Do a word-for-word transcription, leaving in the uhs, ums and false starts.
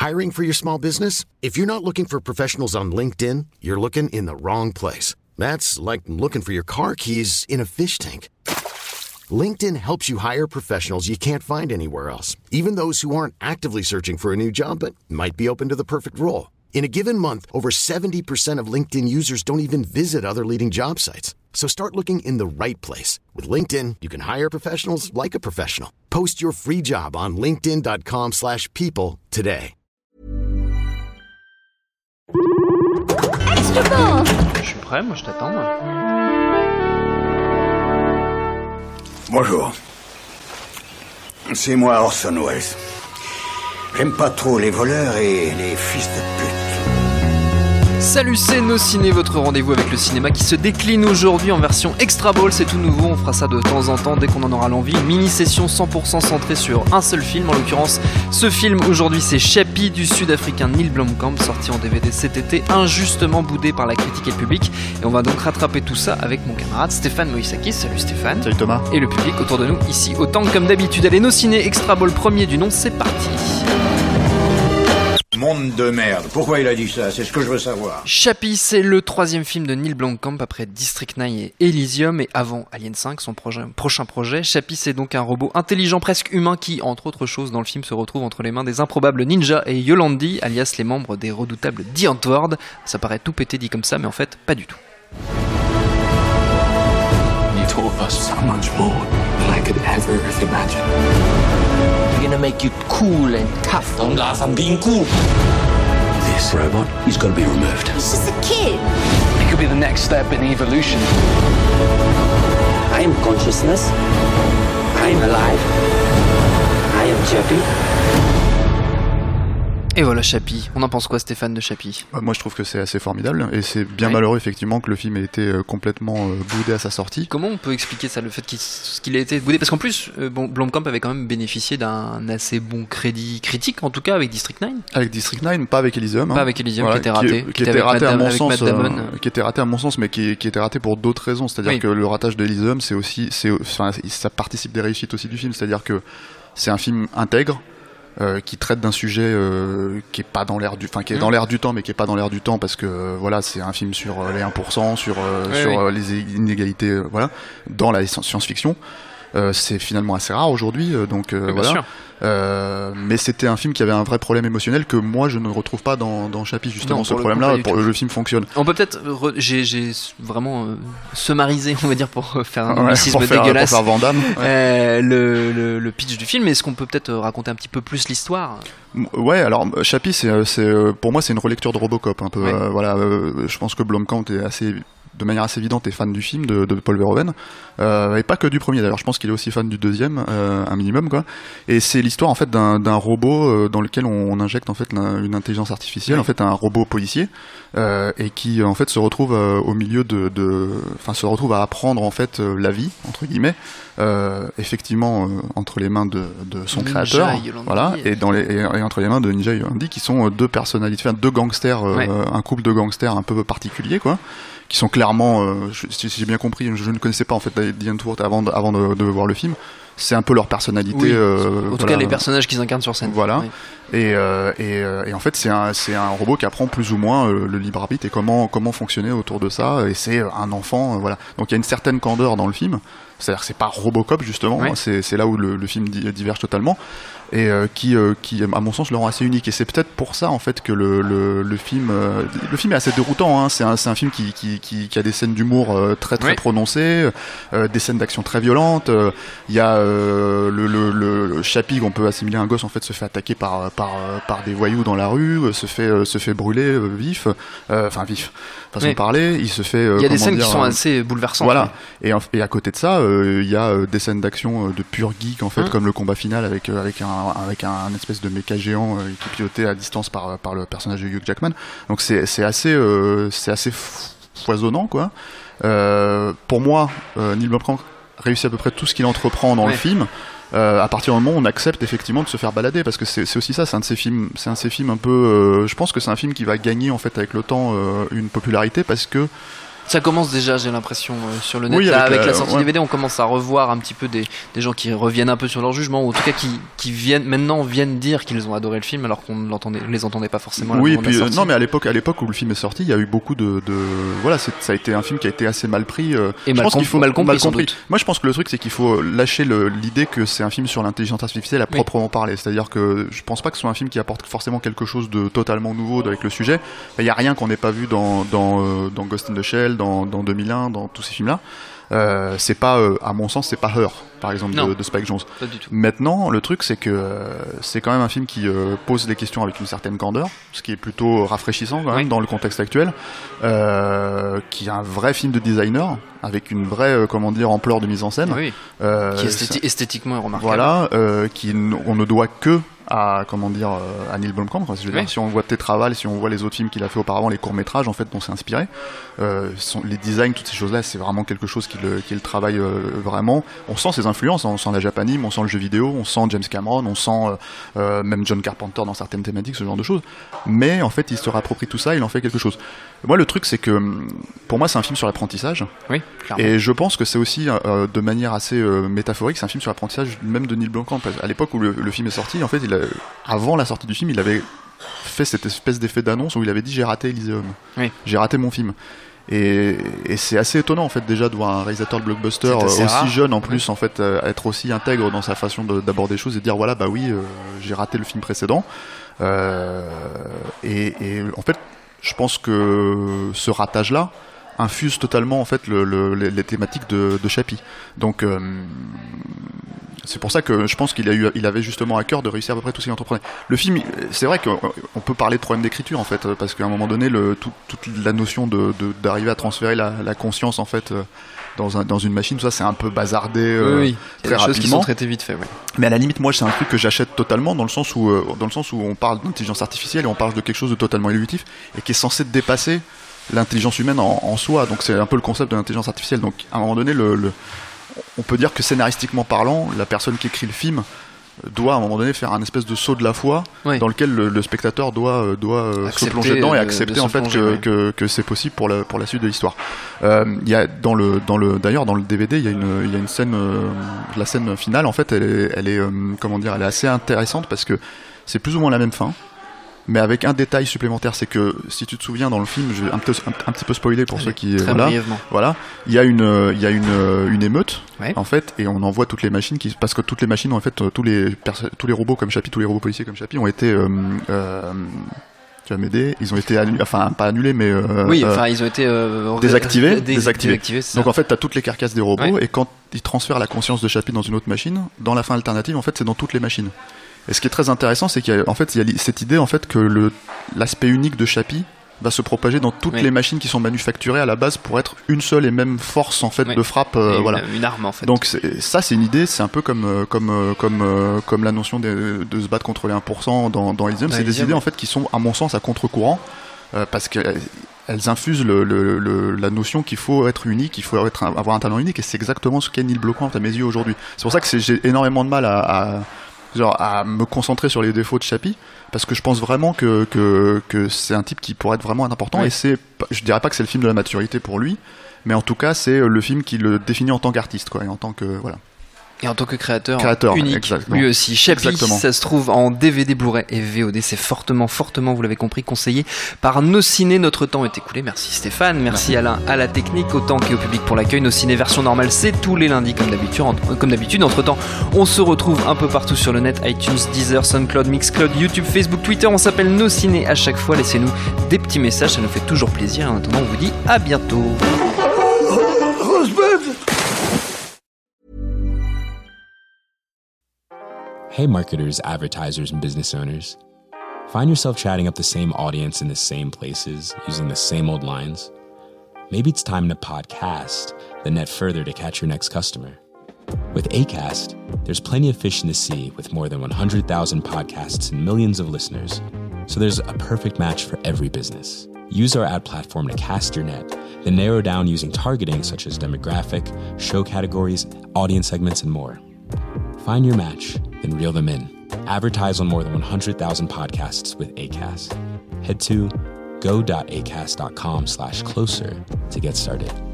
Hiring for your small business? If you're not looking for professionals on LinkedIn, you're looking in the wrong place. That's like looking for your car keys in a fish tank. LinkedIn helps you hire professionals you can't find anywhere else, even those who aren't actively searching for a new job but might be open to the perfect role. In a given month, over seventy percent of LinkedIn users don't even visit other leading job sites. So start looking in the right place. With LinkedIn, you can hire professionals like a professional. Post your free job on linkedin.com slash people today. Extra ball. Je suis prêt, moi je t'attends. Moi. Bonjour. C'est moi Orson Welles. J'aime pas trop les voleurs et les fils de pute. Salut, c'est Nos Ciné, votre rendez-vous avec le cinéma qui se décline aujourd'hui en version Extra Ball. C'est tout nouveau, on fera ça de temps en temps dès qu'on en aura l'envie. Une mini-session cent pour cent centrée sur un seul film. En l'occurrence, ce film aujourd'hui, c'est Chappie du sud-africain Neil Blomkamp, sorti en D V D cet été, injustement boudé par la critique et le public. Et on va donc rattraper tout ça avec mon camarade Stéphane Moïsakis. Salut Stéphane. Salut Thomas. Et le public autour de nous, ici, autant que comme d'habitude. Allez, Nos Ciné, Extra Ball premier du nom, c'est parti. Monde de merde. Pourquoi il a dit ça? C'est ce que je veux savoir. Chappie, c'est le troisième film de Neil Blomkamp après District neuf et Elysium et avant Alien cinq, son projet, prochain projet. Chappie, c'est donc un robot intelligent presque humain qui, entre autres choses, dans le film se retrouve entre les mains des improbables Ninja et Yolandi, alias les membres des redoutables The Antwoord. Ça paraît tout pété dit comme ça, mais en fait, pas du tout. You told us so much more than I could ever imagine. We're gonna make you cool and tough. Don't laugh, I'm being cool. This robot is gonna be removed. He's just a kid. It could be the next step in evolution. I am consciousness. I am alive. I am Chappie. Et voilà Chappie. On en pense quoi Stéphane de Chappie? euh, Moi je trouve que c'est assez formidable et c'est bien ouais. malheureux effectivement que le film ait été euh, complètement euh, boudé à sa sortie. Comment on peut expliquer ça, le fait qu'il, qu'il ait été boudé? Parce qu'en plus, euh, bon, Blomkamp avait quand même bénéficié d'un assez bon crédit critique, en tout cas avec District neuf. Avec District neuf, pas avec Elysium. Pas hein. avec Elysium, Voilà, qui était raté. Qui, qui était raté à mon sens, euh, euh... qui était raté à mon sens, mais qui, qui était raté pour d'autres raisons. C'est-à-dire oui. que le ratage d'Elysium, c'est aussi, c'est, enfin, ça participe des réussites aussi du film. C'est-à-dire que c'est un film intègre. Euh, qui traite d'un sujet euh, qui est pas dans l'air du, enfin qui est mmh. dans l'air du temps, mais qui est pas dans l'air du temps parce que euh, voilà, c'est un film sur euh, les un pour cent, sur euh, oui, sur oui. Euh, les inégalités, euh, voilà, dans la science-fiction. Euh, c'est finalement assez rare aujourd'hui, euh, donc euh, oui, voilà. sûr. Euh, mais c'était un film qui avait un vrai problème émotionnel que moi je ne retrouve pas dans, dans Chappie justement. Non, ce problème-là, pour le film fonctionne. On peut peut-être, re... j'ai, j'ai vraiment euh, summarisé, on va dire, pour faire un ouais, anglicisme pour faire, dégueulasse. Pour faire Van Damme, ouais. euh, le, le, le pitch du film. Est-ce qu'on peut peut-être raconter un petit peu plus l'histoire? Ouais, alors Chappie, c'est, c'est, pour moi, c'est une relecture de Robocop, un peu. Ouais. Euh, voilà, euh, je pense que Blomkamp est assez, de manière assez évidente, est fan du film de, de Paul Verhoeven, euh, et pas que du premier. D'ailleurs, je pense qu'il est aussi fan du deuxième, euh, un minimum, quoi. Et c'est l'histoire en fait d'un, d'un robot euh, dans lequel on, on injecte en fait une intelligence artificielle, ouais. en fait un robot policier, euh, et qui en fait se retrouve euh, au milieu de, de, enfin se retrouve à apprendre en fait euh, la vie entre guillemets. Euh, effectivement euh, entre les mains de, de son Ninja créateur, et voilà, et dans les et, et entre les mains de Ninja et Yolandi, qui sont euh, deux personnalités, enfin, deux gangsters, euh, ouais. un couple de gangsters un peu particulier, quoi, qui sont clairement, euh, je, si, si j'ai bien compris, je, je ne connaissais pas en fait The Antwoord avant, de, avant de, de voir le film. C'est un peu leur personnalité. Oui, euh, en tout voilà. cas, les personnages qu'ils incarnent sur scène. Voilà. Oui. Et, euh, et, euh, et en fait, c'est un, c'est un robot qui apprend plus ou moins euh, le libre arbitre et comment, comment fonctionner autour de ça. Et c'est un enfant, euh, voilà. Donc il y a une certaine candeur dans le film. C'est-à-dire que c'est pas Robocop justement. Oui. C'est, c'est là où le, le film diverge totalement. Et euh, qui, euh, qui, à mon sens, le rend assez unique. Et c'est peut-être pour ça, en fait, que le, le, le film, euh, le film est assez déroutant. Hein. C'est un, c'est un film qui, qui, qui, qui a des scènes d'humour euh, très très oui. prononcées, euh, des scènes d'action très violentes. Il euh, y a euh, le, le, le, le Chappie qu'on peut assimiler à un gosse, en fait, se fait attaquer par par par des voyous dans la rue, se fait euh, se fait brûler euh, vif, enfin euh, vif, façon oui. de parler. Il se fait. Euh, il y a des scènes dire, qui sont euh, assez bouleversantes. Voilà. Et, et à côté de ça, il euh, y a euh, des scènes d'action euh, de pur geek, en fait, hein. comme le combat final avec euh, avec un avec un, un espèce de méca géant euh, qui est piloté à distance par par le personnage de Hugh Jackman. Donc c'est c'est assez euh, c'est assez foisonnant, quoi. Euh, pour moi, euh, Neil Blomkamp réussit à peu près tout ce qu'il entreprend dans ouais. le film. Euh, à partir du moment où on accepte effectivement de se faire balader, parce que c'est, c'est aussi ça, c'est un de ces films, c'est un de ces films un peu. Euh, je pense que c'est un film qui va gagner en fait avec le temps euh, une popularité parce que Ça commence déjà, j'ai l'impression, euh, sur le net. Oui, Là, avec avec la- la sortie ouais. D V D, on commence à revoir un petit peu des, des gens qui reviennent un peu sur leur jugement, ou en tout cas qui, qui viennent maintenant viennent dire qu'ils ont adoré le film alors qu'on ne l'entendait, les entendait pas forcément. à la Oui, et moment de la puis euh, sortie. non, mais à l'époque, à l'époque où le film est sorti, il y a eu beaucoup de, de voilà, c'est, ça a été un film qui a été assez mal pris. euh, Et je mal pense com- qu'il faut mal compris, sans doute. Moi, je pense que le truc, c'est qu'il faut lâcher le, l'idée que c'est un film sur l'intelligence artificielle à Oui. proprement parler. C'est-à-dire que je pense pas que ce soit un film qui apporte forcément quelque chose de totalement nouveau avec le sujet. Il y a rien qu'on n'ait pas vu dans dans euh, dans Ghost in the Shell, dans dans deux mille un, dans tous ces films-là. Euh, c'est pas, euh, à mon sens, c'est pas Her, par exemple, Non. de, de Spike Jonze. Pas du tout. Maintenant, le truc, c'est que euh, c'est quand même un film qui euh, pose les questions avec une certaine candeur, ce qui est plutôt rafraîchissant quand même Oui. dans le contexte actuel, euh, qui est un vrai film de designer, avec une vraie, euh, comment dire, ampleur de mise en scène. Oui. Euh, Qui esthéti- esthétiquement est remarquable. voilà, euh, qui n- on ne doit que à comment dire euh, à Neil Blomkamp. Quoi. Je veux Oui. dire, si on voit Tétraval, si on voit les autres films qu'il a fait auparavant, les courts métrages en fait dont c'est inspiré, euh, sont, les designs, toutes ces choses-là, c'est vraiment quelque chose qui le, qui le travaille euh, vraiment. On sent ses influences, hein, on sent la Japanime, on sent le jeu vidéo, on sent James Cameron, on sent euh, euh, même John Carpenter dans certaines thématiques, ce genre de choses. Mais en fait, il se réapproprie tout ça, il en fait quelque chose. Moi, le truc, c'est que pour moi, c'est un film sur l'apprentissage. Oui, clairement. Et je pense que c'est aussi, euh, de manière assez euh, métaphorique, c'est un film sur l'apprentissage même de Neil Blomkamp. Parce qu'à l'époque où le, le film est sorti, en fait, il a, avant la sortie du film, il avait fait cette espèce d'effet d'annonce où il avait dit « j'ai raté Elysium, Oui. j'ai raté mon film ». Et, et c'est assez étonnant en fait déjà de voir un réalisateur de blockbuster C'est assez euh, aussi rare. jeune en plus en fait euh, être aussi intègre dans sa façon de, d'aborder les choses et dire voilà bah oui euh, j'ai raté le film précédent euh, et, et en fait je pense que ce ratage là infuse totalement en fait le, le, les, les thématiques de, de Chappie. Donc euh, c'est pour ça que je pense qu'il a eu, il avait justement à cœur de réussir à peu près tout ce qu'il entreprenait. Le film, c'est vrai qu'on peut parler de problème d'écriture en fait, parce qu'à un moment donné, le, tout, toute la notion de, de, d'arriver à transférer la, la conscience en fait dans, un, dans une machine, tout ça c'est un peu bazardé euh, Oui, oui. Il y très a des choses qui rapidement. sont traitées vite fait. Ouais. Mais à la limite, moi, c'est un truc que j'achète totalement dans le sens où, euh, dans le sens où on parle d'intelligence artificielle et on parle de quelque chose de totalement évolutif et qui est censé dépasser l'intelligence humaine en, en soi. Donc c'est un peu le concept de l'intelligence artificielle. Donc à un moment donné, le, le, on peut dire que scénaristiquement parlant, la personne qui écrit le film doit à un moment donné faire un espèce de saut de la foi Oui. dans lequel le, le spectateur doit doit euh, se Accepter plonger dedans et de- accepter de se en fait plonger, que, oui. que, que c'est possible pour la pour la suite de l'histoire. Euh, Il y a dans le dans le d'ailleurs dans le D V D il y a une il y a une scène euh, la scène finale en fait elle est elle est euh, comment dire elle est assez intéressante parce que c'est plus ou moins la même fin. Mais avec un détail supplémentaire, c'est que si tu te souviens dans le film, je vais un, peu, un, un petit peu spoiler pour Allez, ceux qui très voilà, brièvement. voilà, il y a une euh, il y a une euh, une émeute Ouais. en fait et on envoie toutes les machines qui parce que toutes les machines en fait euh, tous les perso- tous les robots comme Chappie, tous les robots policiers comme Chappie ont été euh, euh, tu vas m'aider, ils ont été annulés, enfin pas annulés mais euh, Oui, euh, enfin ils ont été euh, désactivés, dés- désactivés. désactivés, c'est ça. Donc en fait, t'as toutes les carcasses des robots Ouais. et quand ils transfèrent la conscience de Chappie dans une autre machine, dans la fin alternative, en fait, c'est dans toutes les machines. Et ce qui est très intéressant, c'est qu'il y a, en fait, il y a li- cette idée en fait que le l'aspect unique de Chappie va se propager dans toutes Oui. les machines qui sont manufacturées à la base pour être une seule et même force en fait Oui. de frappe. euh, Et une, voilà. une arme en fait. Donc c'est- ça, c'est une idée, c'est un peu comme euh, comme euh, comme euh, comme la notion de, de se battre contre les un pour cent dans dans Elysium. Dans C'est des Elysium, idées en ouais. fait qui sont, à mon sens, à contre-courant euh, parce que elles infusent le, le, le, la notion qu'il faut être unique, il faut être, avoir un talent unique, et c'est exactement ce qu'est Neil Blomkamp à mes yeux aujourd'hui. C'est pour ça que c'est, j'ai énormément de mal à, à, genre, à me concentrer sur les défauts de Chappie, parce que je pense vraiment que, que, que c'est un type qui pourrait être vraiment important, Oui. et c'est, je dirais pas que c'est le film de la maturité pour lui, mais en tout cas c'est le film qui le définit en tant qu'artiste, quoi, et en tant que, voilà. Et en tant que créateur, Créateur, unique, exactement. lui aussi. Chappie, Exactement. ça se trouve en D V D, Blu-ray et V O D. C'est fortement, fortement, vous l'avez compris, conseillé par Nos Ciné. Notre temps est écoulé. Merci Stéphane, merci Alain à la technique, autant qu'au public pour l'accueil. Nos Ciné version normale, c'est tous les lundis comme d'habitude. En- Comme d'habitude, entre-temps, on se retrouve un peu partout sur le net, iTunes, Deezer, SoundCloud, Mixcloud, YouTube, Facebook, Twitter. On s'appelle Nos Ciné à chaque fois. Laissez-nous des petits messages, ça nous fait toujours plaisir. En attendant, on vous dit à bientôt. Hey, marketers, advertisers, and business owners. Find yourself chatting up the same audience in the same places, using the same old lines? Maybe it's time to podcast, then net further to catch your next customer. With Acast, there's plenty of fish in the sea with more than one hundred thousand podcasts and millions of listeners. So there's a perfect match for every business. Use our ad platform to cast your net, then narrow down using targeting such as demographic, show categories, audience segments, and more. Find your match, then reel them in. Advertise on more than one hundred thousand podcasts with Acast. Head to go.acast.com slash closer to get started.